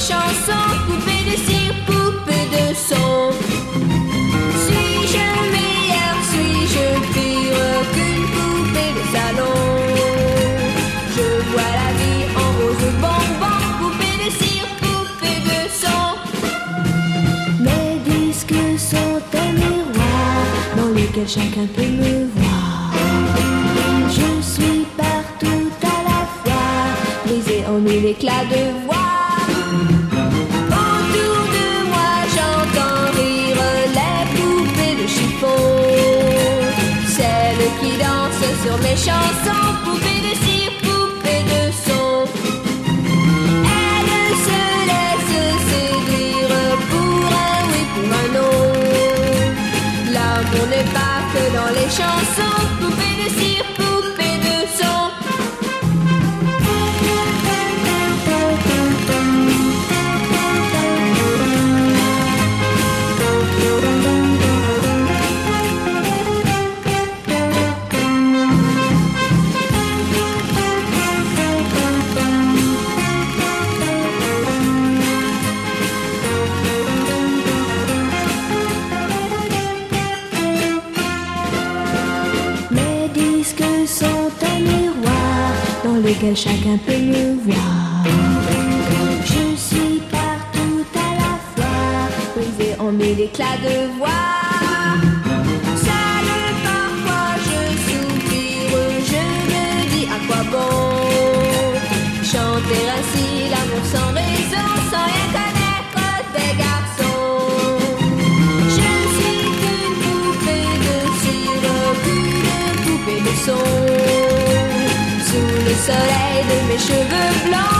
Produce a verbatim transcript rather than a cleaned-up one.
chansons, poupée de cire, poupée de son. Suis-je meilleure, suis-je pire qu'une poupée de salon? Je vois la vie en rose bonbon, poupée de cire, poupée de son. Mes disques sont un miroir dans lequel chacun peut me voir. Je suis partout à la fois, brisée en mille éclats de voix. Autour de moi j'entends rire les poupées de chiffon, celles qui dansent sur mes chansons, poupées de cire, poupées de son. Elles se laissent séduire pour un oui, pour un non. L'amour n'est pas que dans les chansons, poupées de cire, poupées de son. Mes disques sont un miroir dans lequel chacun peut me voir. Je suis partout à la fois, brisée en mille éclats de voix. Seule parfois je soupire, je me dis à quoi bon chanter ainsi l'amour sans raison, sans rien connaître des garçons. Je suis qu'une poupée de cire, qu'une poupée de son, sous le soleil de mes cheveux blancs.